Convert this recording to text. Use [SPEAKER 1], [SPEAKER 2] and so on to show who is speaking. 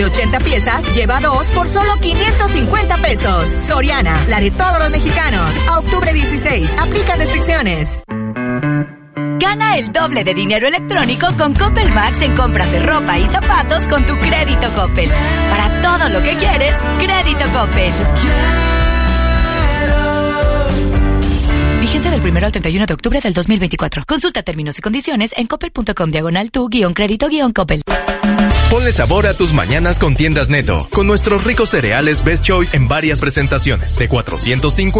[SPEAKER 1] 80 piezas, lleva 2 por solo 550 pesos. Soriana, la de todos los mexicanos. A octubre 16, aplica restricciones.
[SPEAKER 2] Gana el doble de dinero electrónico con Coppel Max en compras de ropa y zapatos con tu crédito Coppel. Para todo lo que quieres, crédito Coppel. Vigencia del 1 al 31 de octubre del 2024. Consulta términos y condiciones en coppel.com/tu-crédito-coppel.
[SPEAKER 3] Ponle sabor a tus mañanas con Tiendas Neto, con nuestros ricos cereales Best Choice en varias presentaciones, de 450